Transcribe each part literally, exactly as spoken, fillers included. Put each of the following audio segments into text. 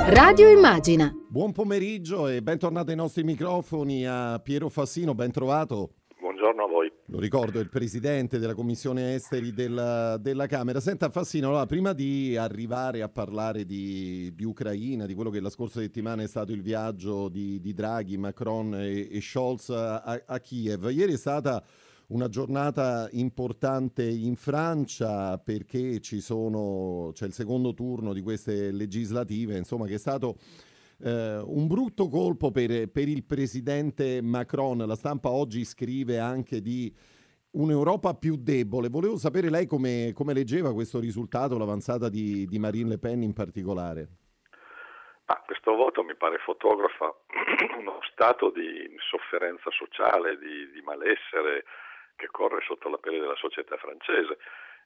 Radio Immagina. Buon pomeriggio e bentornato ai nostri microfoni a Piero Fassino, ben trovato. Buongiorno a voi. Lo ricordo, è il presidente della Commissione Esteri della, della Camera. Senta Fassino, allora, prima di arrivare a parlare di, di Ucraina, di quello che la scorsa settimana è stato il viaggio di, di Draghi, Macron e, e Scholz a, a Kiev, ieri è stata una giornata importante in Francia perché ci sono, c'è il secondo turno di queste legislative, insomma, che è stato eh, un brutto colpo per, per il presidente Macron. La stampa oggi scrive anche di un'Europa più debole. Volevo sapere lei come, come leggeva questo risultato, l'avanzata di, di Marine Le Pen in particolare. Ah, questo voto mi pare fotografa uno stato di sofferenza sociale, di, di malessere che corre sotto la pelle della società francese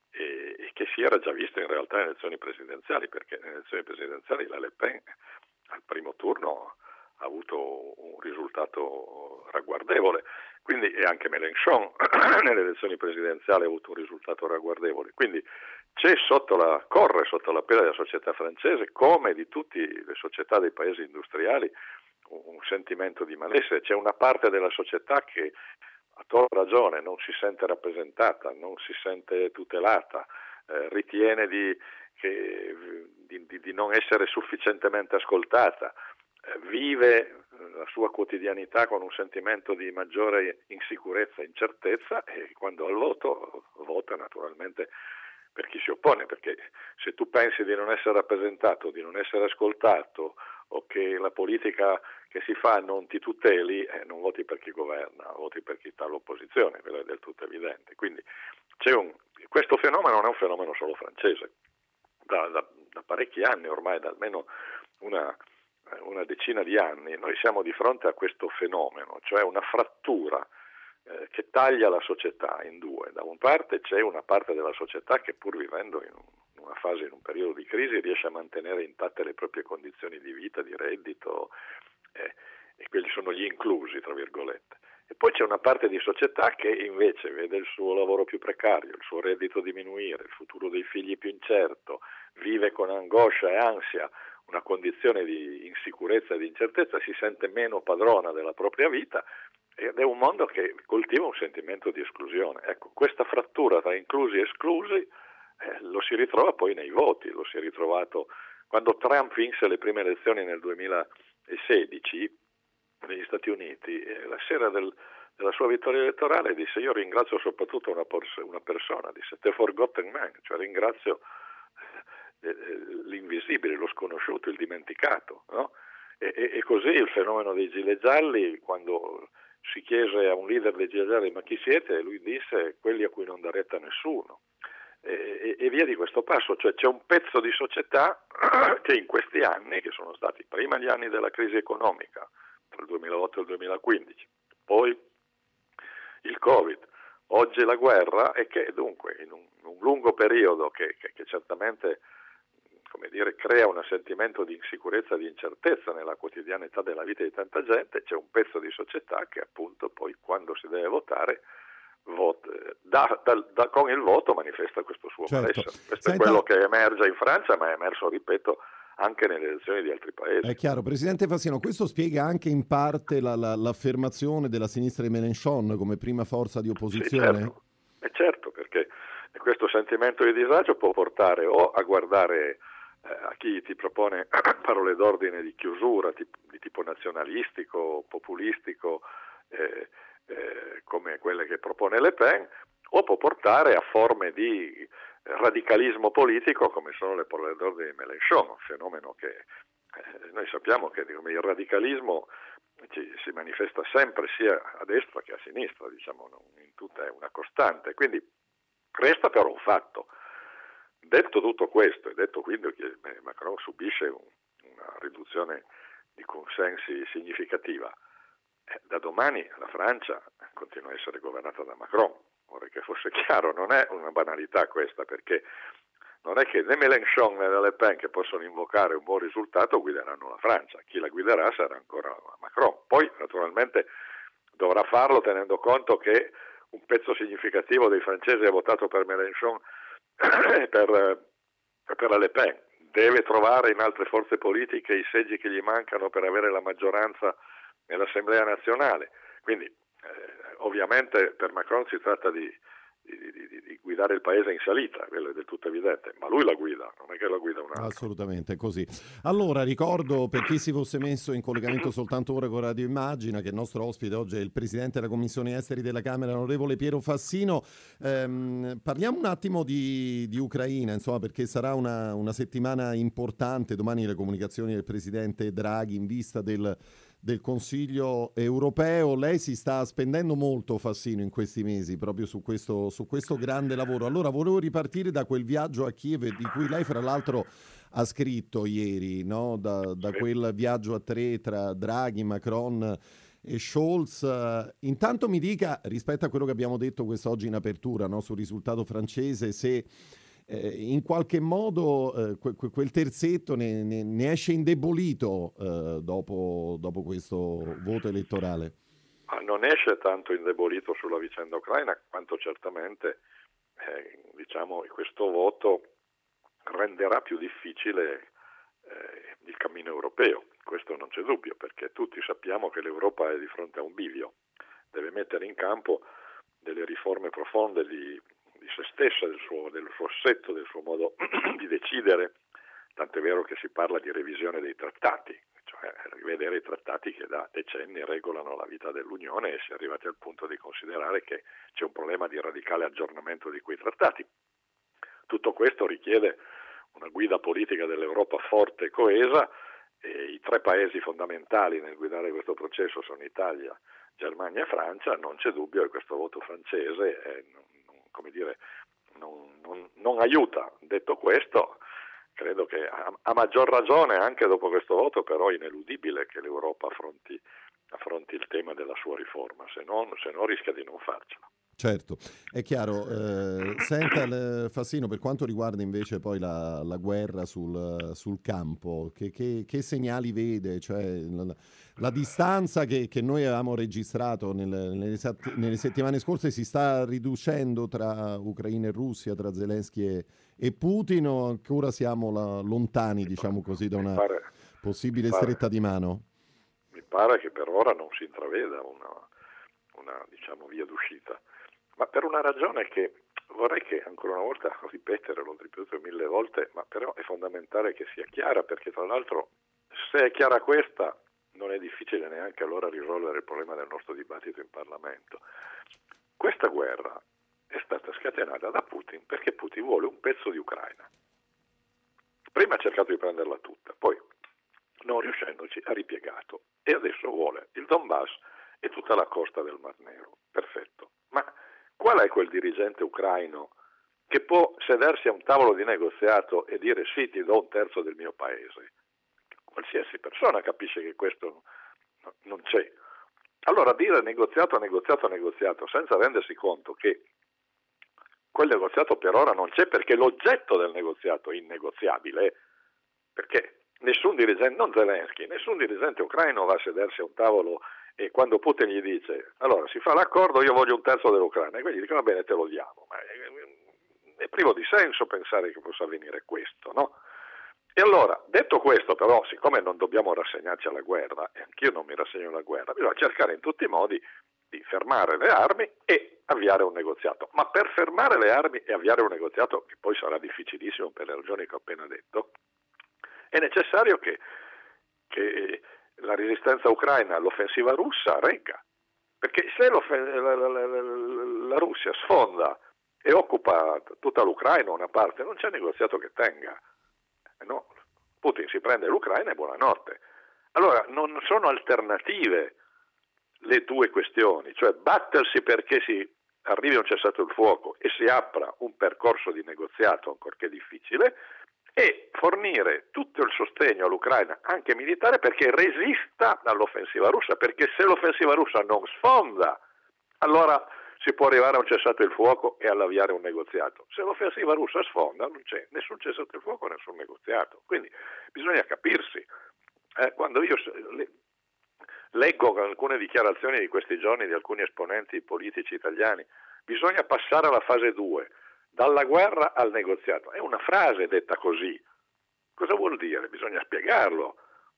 e, e che si era già visto in realtà nelle elezioni presidenziali, perché nelle elezioni presidenziali la Le Pen al primo turno ha avuto un risultato ragguardevole, quindi e anche Mélenchon nelle elezioni presidenziali ha avuto un risultato ragguardevole, quindi c'è sotto la, corre sotto la pelle della società francese, come di tutte le società dei paesi industriali, un sentimento di malessere. C'è una parte della società che a torto ragione non si sente rappresentata, non si sente tutelata, eh, ritiene di, che, di, di, di non essere sufficientemente ascoltata, eh, vive la sua quotidianità con un sentimento di maggiore insicurezza e incertezza e quando al voto vota naturalmente per chi si oppone, perché se tu pensi di non essere rappresentato, di non essere ascoltato o che la politica che si fa non ti tuteli, eh, non voti per chi governa, voti per chi sta all'opposizione, quello è del tutto evidente. Quindi c'è un, questo fenomeno non è un fenomeno solo francese, da, da, da parecchi anni ormai, da almeno una, una decina di anni, noi siamo di fronte a questo fenomeno, cioè una frattura eh, che taglia la società in due. Da una parte c'è una parte della società che pur vivendo in un una fase, in un periodo di crisi, riesce a mantenere intatte le proprie condizioni di vita, di reddito, eh, e quelli sono gli inclusi, tra virgolette. E poi c'è una parte di società che invece vede il suo lavoro più precario, il suo reddito diminuire, il futuro dei figli più incerto, vive con angoscia e ansia una condizione di insicurezza e di incertezza, si sente meno padrona della propria vita ed è un mondo che coltiva un sentimento di esclusione. Ecco, questa frattura tra inclusi e esclusi Eh, lo si ritrova poi nei voti, lo si è ritrovato quando Trump vinse le prime elezioni nel duemilasedici negli Stati Uniti, eh, la sera del, della sua vittoria elettorale disse: io ringrazio soprattutto una, pers- una persona, disse The Forgotten Man, cioè ringrazio eh, l'invisibile, lo sconosciuto, il dimenticato, no? E, e, e così il fenomeno dei gilet gialli, quando si chiese a un leader dei gilet gialli ma chi siete? Lui disse: quelli a cui non dà retta nessuno. E, e via di questo passo, cioè c'è un pezzo di società che in questi anni, che sono stati prima gli anni della crisi economica, tra il duemilaotto e il duemilaquindici, poi il Covid, oggi la guerra, e che dunque in un, un lungo periodo che, che, che certamente, come dire, crea un sentimento di insicurezza e di incertezza nella quotidianità della vita di tanta gente, c'è un pezzo di società che appunto poi quando si deve votare Vote, da, da, da, con il voto manifesta questo suo certo. malessere. Questo Senta... è quello che emerge in Francia, ma è emerso, ripeto, anche nelle elezioni di altri paesi. È chiaro, Presidente Fassino, questo spiega anche in parte la, la, l'affermazione della sinistra di Mélenchon come prima forza di opposizione? Sì, certo. E certo, perché questo sentimento di disagio può portare o a guardare eh, a chi ti propone parole d'ordine di chiusura, di, di tipo nazionalistico, populistico, eh, Eh, come quelle che propone Le Pen, o può portare a forme di radicalismo politico come sono le parole d'ordine di Mélenchon, un fenomeno che eh, noi sappiamo che diciamo, il radicalismo ci, si manifesta sempre sia a destra che a sinistra, diciamo, non, in tutta è una costante, quindi resta però un fatto. Detto tutto questo, e detto quindi che Macron subisce un, una riduzione di consensi significativa, da domani la Francia continua a essere governata da Macron. Vorrei che fosse chiaro, non è una banalità questa, perché non è che né Mélenchon né Le Pen, che possono invocare un buon risultato, guideranno la Francia. Chi la guiderà sarà ancora Macron. Poi naturalmente dovrà farlo tenendo conto che un pezzo significativo dei francesi ha votato per Mélenchon e per, per la Le Pen. deve trovare in altre forze politiche i seggi che gli mancano per avere la maggioranza nell'Assemblea nazionale. Quindi eh, ovviamente per Macron si tratta di, di, di, di guidare il paese in salita, quello è del tutto evidente, ma lui la guida, non è che la guida un altro. Assolutamente, è così. Allora, ricordo per chi si fosse messo in collegamento soltanto ora con Radio Immagina che il nostro ospite oggi è il Presidente della Commissione Esteri della Camera, onorevole Piero Fassino. Ehm, parliamo un attimo di, di Ucraina, insomma, perché sarà una, una settimana importante. Domani le comunicazioni del Presidente Draghi in vista del del Consiglio europeo. Lei si sta spendendo molto, Fassino, in questi mesi proprio su questo, su questo grande lavoro. Allora volevo ripartire da quel viaggio a Kiev di cui lei fra l'altro ha scritto ieri, no? da, da quel viaggio a tre tra Draghi, Macron e Scholz. Intanto mi dica, rispetto a quello che abbiamo detto quest'oggi in apertura, no? sul risultato francese, se Eh, in qualche modo eh, que- quel terzetto ne, ne, ne esce indebolito eh, dopo, dopo questo voto elettorale. Ma non esce tanto indebolito sulla vicenda ucraina quanto certamente eh, diciamo questo voto renderà più difficile eh, il cammino europeo. Questo non c'è dubbio, perché tutti sappiamo che l'Europa è di fronte a un bivio, deve mettere in campo delle riforme profonde di di se stessa, del suo, del suo assetto, del suo modo di decidere, tant'è vero che si parla di revisione dei trattati, cioè rivedere i trattati che da decenni regolano la vita dell'Unione, e si è arrivati al punto di considerare che c'è un problema di radicale aggiornamento di quei trattati. Tutto questo richiede una guida politica dell'Europa forte e coesa, e i tre paesi fondamentali nel guidare questo processo sono Italia, Germania e Francia. Non c'è dubbio che questo voto francese è, come dire, non, non, non aiuta. Detto questo, credo che a, a maggior ragione, anche dopo questo voto, però è ineludibile che l'Europa affronti, affronti il tema della sua riforma, se no, se no rischia di non farcela. Certo, è chiaro. Eh, senta, le, Fassino, per quanto riguarda invece poi la, la guerra sul, sul campo, che, che, che segnali vede? Cioè, la, la distanza che, che noi avevamo registrato nelle, nelle, nelle settimane scorse si sta riducendo tra Ucraina e Russia, tra Zelensky e, e Putin, o ancora siamo la, lontani, diciamo così, da una pare, possibile pare, stretta di mano? Mi pare che per ora non si intraveda una, una diciamo, via d'uscita. Ma per una ragione che vorrei che ancora una volta ripetere, l'ho ripetuto mille volte, ma però è fondamentale che sia chiara, perché tra l'altro se è chiara questa non è difficile neanche allora risolvere il problema del nostro dibattito in Parlamento. Questa guerra è stata scatenata da Putin perché Putin vuole un pezzo di Ucraina. Prima ha cercato di prenderla tutta, poi non riuscendoci ha ripiegato e adesso vuole il Donbass e tutta la costa del Mar Nero. Perfetto. Ma qual è quel dirigente ucraino che può sedersi a un tavolo di negoziato e dire sì, ti do un terzo del mio paese? Qualsiasi persona capisce che questo non c'è. Allora dire negoziato, negoziato, negoziato, senza rendersi conto che quel negoziato per ora non c'è, perché l'oggetto del negoziato è innegoziabile, perché nessun dirigente, non Zelensky, nessun dirigente ucraino va a sedersi a un tavolo e quando Putin gli dice allora si fa l'accordo, io voglio un terzo dell'Ucraina, e quindi dicono va bene, te lo diamo. Ma è, è privo di senso pensare che possa avvenire questo, no? E allora, detto questo, però, siccome non dobbiamo rassegnarci alla guerra, e anch'io non mi rassegno alla guerra, bisogna cercare in tutti i modi di fermare le armi e avviare un negoziato. Ma per fermare le armi e avviare un negoziato, che poi sarà difficilissimo per le ragioni che ho appena detto, è necessario che, che la resistenza ucraina, l'offensiva russa regga, perché se la, la, la, la Russia sfonda e occupa tutta l'Ucraina, una parte, non c'è negoziato che tenga, no? Putin si prende l'Ucraina e buonanotte. Allora non sono alternative le due questioni, cioè battersi perché si arrivi a un cessato il fuoco e si apra un percorso di negoziato ancorché difficile, e fornire tutto il sostegno all'Ucraina, anche militare, perché resista all'offensiva russa, perché se l'offensiva russa non sfonda, allora si può arrivare a un cessato il fuoco e all'avviare un negoziato. Se l'offensiva russa sfonda, non c'è nessun cessato il fuoco, nessun negoziato. Quindi bisogna capirsi. Eh, quando io le, leggo alcune dichiarazioni di questi giorni di alcuni esponenti politici italiani, bisogna passare alla fase due, dalla guerra al negoziato. È una frase detta così, Cosa vuol dire? Bisogna spiegarlo.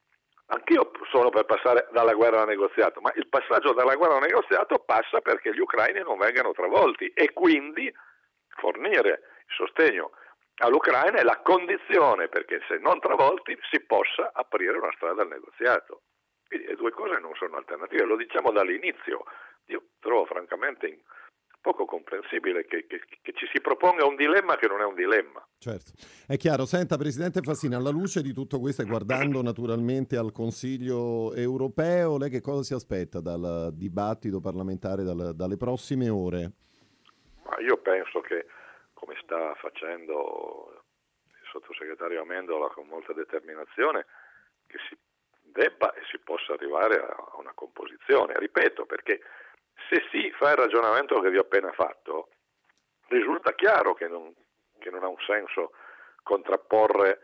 Anch'io sono per passare dalla guerra al negoziato, ma il passaggio dalla guerra al negoziato passa perché gli ucraini non vengano travolti e quindi fornire il sostegno all'Ucraina è la condizione perché se non travolti si possa aprire una strada al negoziato. Quindi le due cose non sono alternative, lo diciamo dall'inizio. Io trovo francamente in... poco comprensibile che, che, che ci si proponga un dilemma che non è un dilemma. Certo, è chiaro. Senta, Presidente Fassina, alla luce di tutto questo e guardando naturalmente al Consiglio europeo, lei che cosa si aspetta dal dibattito parlamentare dal, dalle prossime ore? Ma io penso che, come sta facendo il sottosegretario Amendola con molta determinazione, che si debba e si possa arrivare a una composizione, ripeto, perché se si fa il ragionamento che vi ho appena fatto, risulta chiaro che non, che non ha un senso contrapporre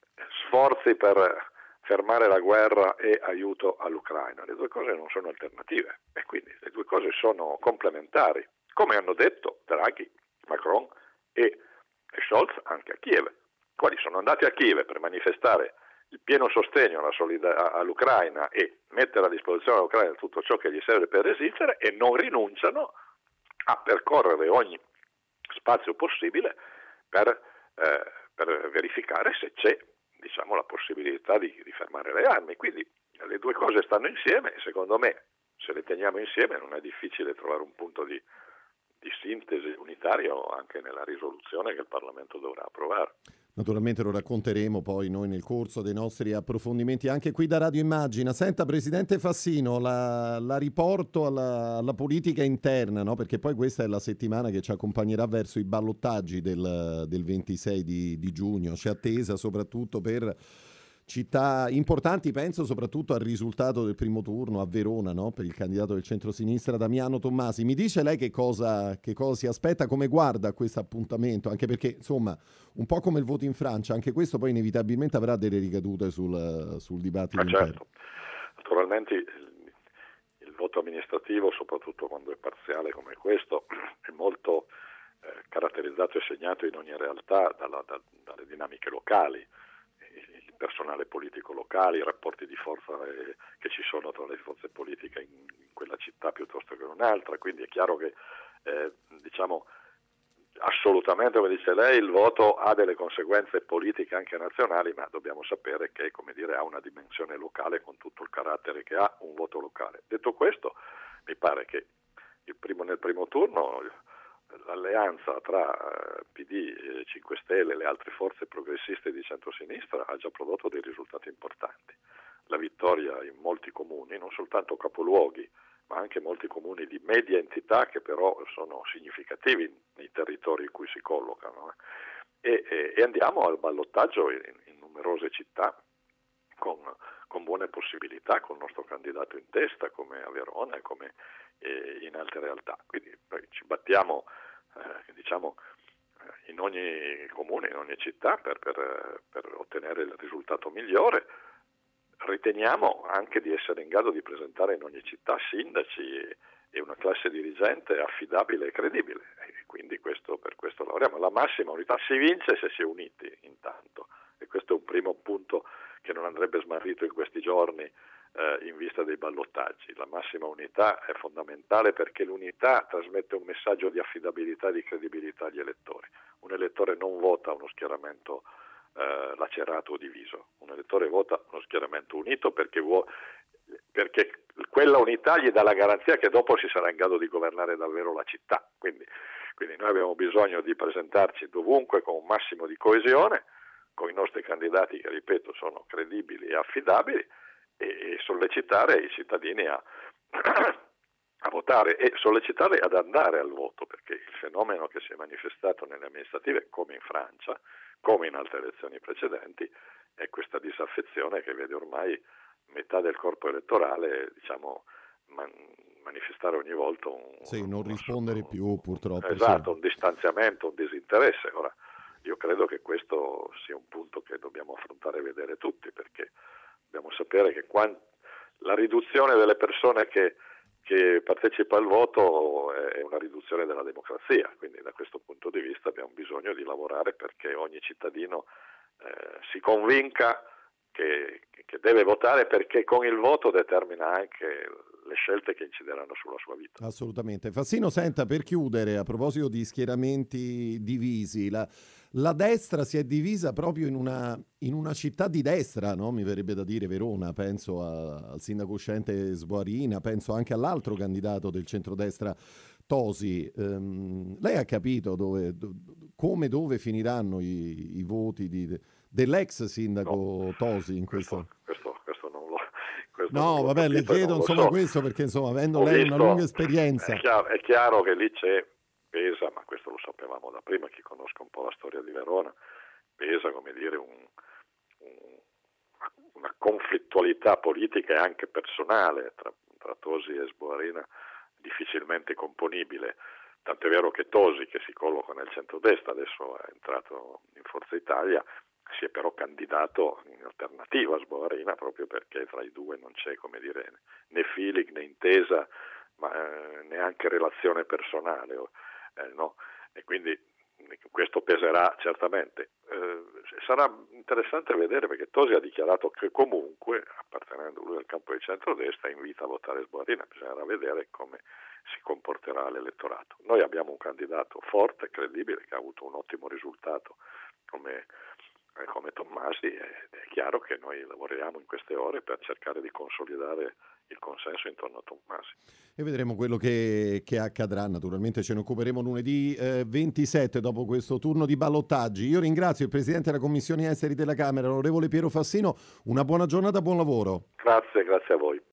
sforzi per fermare la guerra e aiuto all'Ucraina. Le due cose non sono alternative e quindi le due cose sono complementari, come hanno detto Draghi, Macron e Scholz anche a Kiev, quali sono andati a Kiev per manifestare il pieno sostegno alla solida- all'Ucraina e mettere a disposizione all'Ucraina tutto ciò che gli serve per resistere e non rinunciano a percorrere ogni spazio possibile per, eh, per verificare se c'è, diciamo, la possibilità di, di fermare le armi. Quindi le due cose stanno insieme e secondo me se le teniamo insieme non è difficile trovare un punto di, di sintesi unitario anche nella risoluzione che il Parlamento dovrà approvare. Naturalmente lo racconteremo poi noi nel corso dei nostri approfondimenti anche qui da Radio Immagina. Senta, Presidente Fassino, la, la riporto alla, alla politica interna, no? Perché poi questa è la settimana che ci accompagnerà verso i ballottaggi del, del ventisei di, di giugno. C'è attesa soprattutto per città importanti, penso soprattutto al risultato del primo turno a Verona, no? Per il candidato del centrosinistra Damiano Tommasi. Mi dice lei che cosa, che cosa si aspetta, come guarda a questo appuntamento? Anche perché, insomma, un po' come il voto in Francia, anche questo poi inevitabilmente avrà delle ricadute sul, sul dibattito Ma interno. certo, naturalmente il, il voto amministrativo, soprattutto quando è parziale come questo, è molto eh, caratterizzato e segnato in ogni realtà dalla, da, dalle dinamiche locali, il personale politico locale, i rapporti di forza eh, che ci sono tra le forze politiche in, in quella città piuttosto che in un'altra, quindi è chiaro che eh, diciamo assolutamente, come dice lei, il voto ha delle conseguenze politiche anche nazionali, ma dobbiamo sapere che, come dire, ha una dimensione locale con tutto il carattere che ha un voto locale. Detto questo, mi pare che il primo, nel primo turno l'alleanza tra P D, cinque Stelle e le altre forze progressiste di centrosinistra ha già prodotto dei risultati importanti. La vittoria in molti comuni, non soltanto capoluoghi, ma anche molti comuni di media entità che però sono significativi nei territori in cui si collocano. Eh. E, e, e andiamo al ballottaggio in, in numerose città con, con buone possibilità, con il nostro candidato in testa, come a Verona e come eh, in altre realtà. Quindi poi ci battiamo eh, diciamo in ogni comune, in ogni città per, per, per ottenere il risultato migliore. Riteniamo anche di essere in grado di presentare in ogni città sindaci e, e una classe dirigente affidabile e credibile, e quindi questo, per questo lavoriamo. La massima unità si vince se si è uniti intanto, e questo è un primo punto che non andrebbe smarrito in questi giorni eh, in vista dei ballottaggi. La massima unità è fondamentale perché l'unità trasmette un messaggio di affidabilità e di credibilità agli elettori. Un elettore non vota uno schieramento eh, lacerato o diviso, un elettore vota uno schieramento unito perché, vuo, perché quella unità gli dà la garanzia che dopo si sarà in grado di governare davvero la città. Quindi, quindi noi abbiamo bisogno di presentarci dovunque con un massimo di coesione, con i nostri candidati che, ripeto, sono credibili e affidabili, e, e sollecitare i cittadini a, a votare e sollecitare ad andare al voto, perché il fenomeno che si è manifestato nelle amministrative, come in Francia, come in altre elezioni precedenti, è questa disaffezione che vede ormai metà del corpo elettorale, diciamo, man, manifestare ogni volta un... Sì, non rispondere un, più, purtroppo. Esatto, sì. un distanziamento, un disinteresse. Ora, io credo che questo sia un punto che dobbiamo affrontare e vedere tutti, perché dobbiamo sapere che quant- la riduzione delle persone che, che partecipa al voto è una riduzione della democrazia, quindi da questo punto di vista abbiamo bisogno di lavorare perché ogni cittadino eh, si convinca che, che deve votare, perché con il voto determina anche le scelte che incideranno sulla sua vita. Assolutamente. Fassino, senta, per chiudere, a proposito di schieramenti divisi, la, la destra si è divisa proprio in una, in una città di destra, no? Mi verrebbe da dire Verona, penso a, al sindaco uscente Sboarina, penso anche all'altro candidato del centrodestra Tosi. Um, lei ha capito dove, do, come dove finiranno i, i voti di, dell'ex sindaco no, Tosi in questo? Questo, questo, questo non lo questo No, non vabbè, capito, le chiedo insomma so. questo perché insomma, avendo Ho lei visto, una lunga esperienza. È chiaro, è chiaro che lì c'è, pesa, ma questo lo sapevamo da prima, chi conosca un po' la storia di Verona, pesa, come dire, un, un, una conflittualità politica e anche personale tra, tra Tosi e Sboarina difficilmente componibile. Tant'è vero che Tosi, che si colloca nel centrodestra, adesso è entrato in Forza Italia, si è però candidato in alternativa a Sboarina, proprio perché tra i due non c'è, come dire, né feeling né intesa, ma eh, neanche relazione personale, eh, no? E quindi questo peserà certamente. Eh, sarà interessante vedere, perché Tosi ha dichiarato che comunque, appartenendo lui al campo di centrodestra, invita a votare Sboarina. Bisognerà vedere come si comporterà l'elettorato. Noi abbiamo un candidato forte, credibile, che ha avuto un ottimo risultato come, eh, come Tommasi, ed è chiaro che noi lavoriamo in queste ore per cercare di consolidare il consenso intorno a Tommasi. E vedremo quello che, che accadrà. Naturalmente ce ne occuperemo lunedì eh, ventisette, dopo questo turno di ballottaggi. Io ringrazio il Presidente della Commissione Esteri della Camera, l'onorevole Piero Fassino. Una buona giornata, buon lavoro. Grazie, grazie a voi.